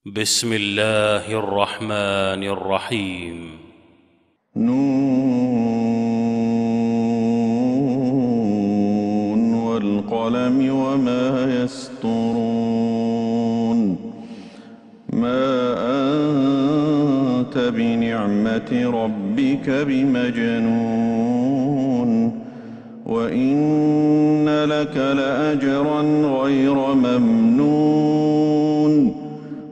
بسم الله الرحمن الرحيم. نون والقلم وما يسطرون ما أنت بنعمة ربك بمجنون وإن لك لأجرا غير ممنون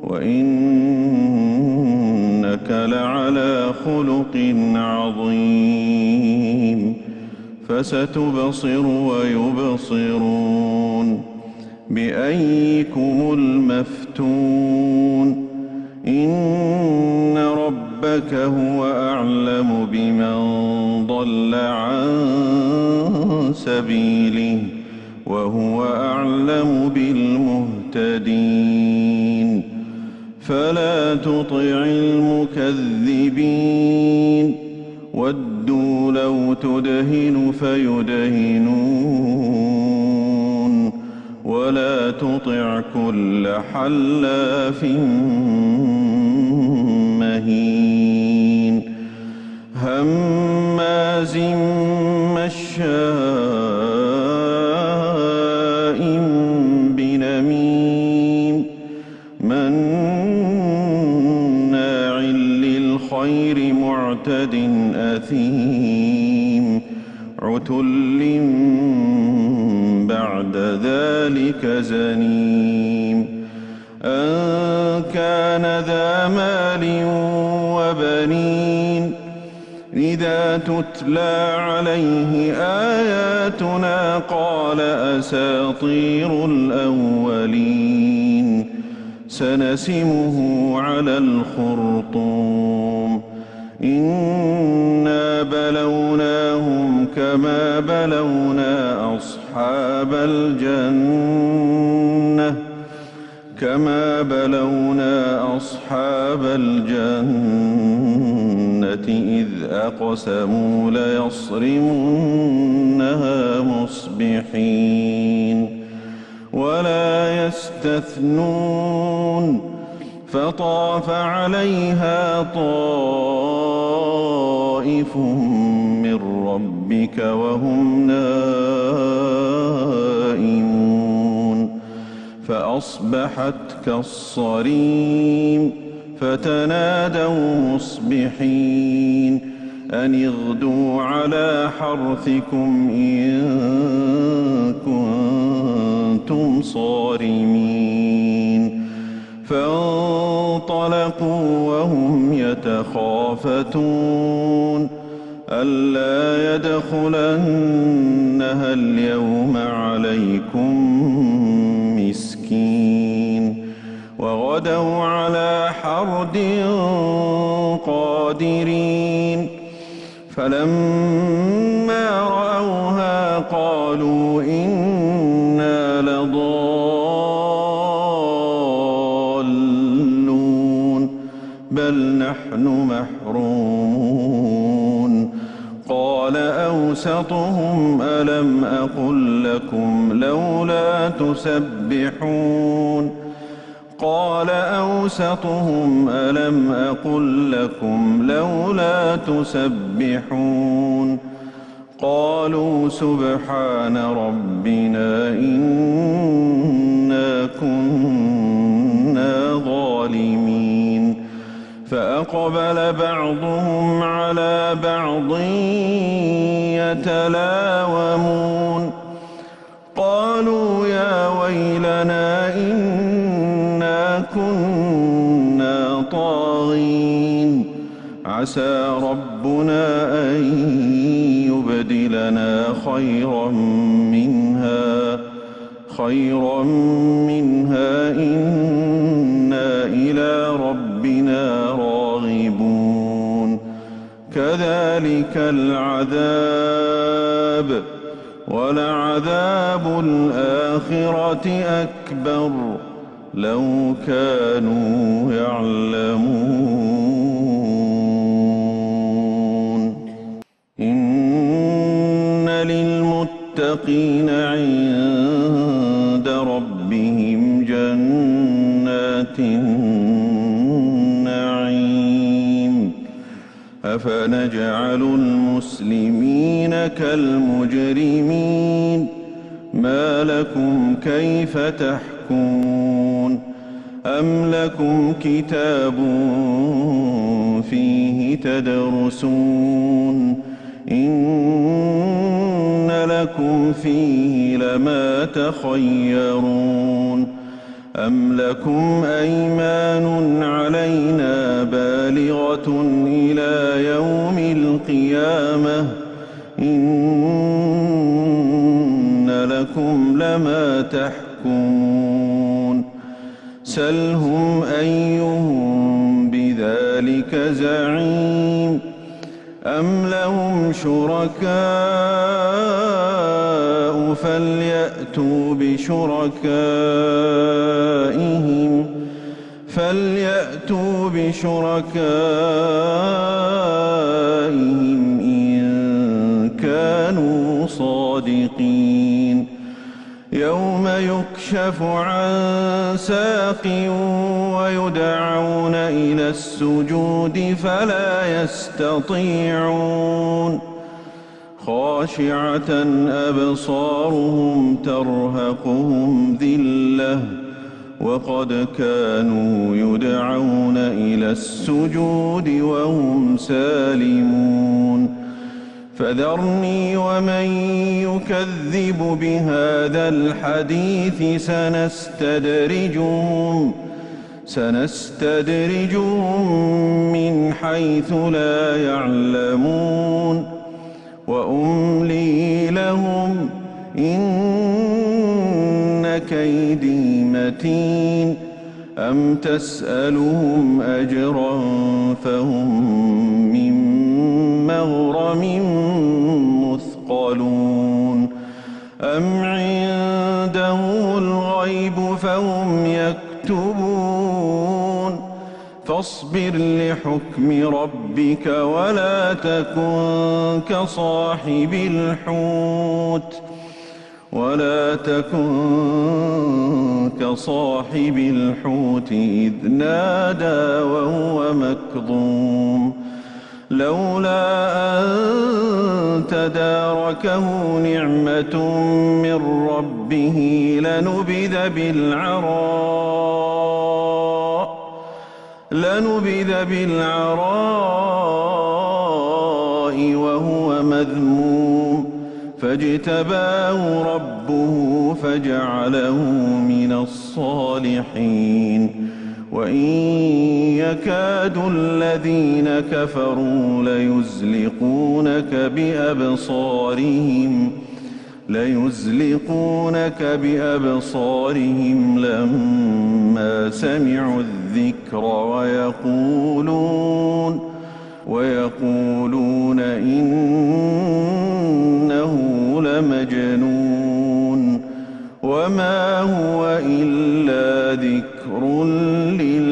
وإنك لعلى خلق عظيم فستبصر ويبصرون بأيكم المفتون إن ربك هو أعلم بمن ضل عن سبيله وهو أعلم بالمهتدين فلا تطع المكذبين ودوا لو تدهن فيدهنون ولا تطع كل حلاف مهين هماز مشاء بنميم مناع للخير معتد أثيم عتل بعد ذلك زنيم أن كان ذا مال وبنين إذا تتلى عليه آياتنا قال أساطير الأولين سنسمه على الخرطوم إنا بلوناهم كما بلونا أصحاب الجنة إذ أقسموا ليصرمنها مصبحين ولا يستثنون فطاف عليها طائف من ربك وهم نائمون فأصبحت كالصريم فتنادوا مصبحين أن اغدوا على حرثكم إن كنتم صارمين فانطلقوا وهم يتخافتون ألا يدخلنها اليوم عليكم مسكين وغدوا على حرد قادرين فلما رأوها قالوا إنا لضالون بل نحن محرومون قال أوسطهم ألم أقل لكم لولا تسبحون قال أوسطهم ألم أقل لكم لولا تسبحون قالوا سبحان ربنا إنا كنا ظالمين فأقبل بعضهم على بعض يتلاومون قالوا يا ويلنا إنا كنا طاغين عسى ربنا أن يبدلنا خيرا منها إنا إلى ربنا راغبون كذلك العذاب ولعذاب الآخرة أكبر لو كانوا يعلمون إن للمتقين عند ربهم جنات النعيم أفنجعل المسلمين كالمجرمين ما لكم كيف تحكمون أم لكم كتاب فيه تدرسون إن لكم فيه لما تخيرون أم لكم أيمان علينا بالغة إلى يوم القيامة إن لكم لما تحكمون سلهم أيهم بذلك زعيم أم لهم شركاء فليأتوا بشركائهم إن كانوا صادقين يوم يكشف عن ساق ويدعون إلى السجود فلا يستطيعون خاشعة أبصارهم ترهقهم ذلة وقد كانوا يدعون إلى السجود وهم سالمون فذرني ومن يكذب بهذا الحديث سنستدرجهم من حيث لا يعلمون وأملي لهم إن كيدي متين أم تسألهم أجرا فهم من مغرم مثقلون أم عنده الغيب فهم يكتبون فاصبر لحكم ربك ولا تكن كصاحب الحوت إذ نادى وهو مكظوم لولا أن تداركه نعمة من ربه لنبذ بالعراء وهو مذموم فاجتباه ربه فجعله من الصالحين وإن يكاد الذين كفروا ليزلقونك بأبصارهم لما سمعوا الذكر ويقولون إنه لمجنون وما هو إلا ذكر للعالمين.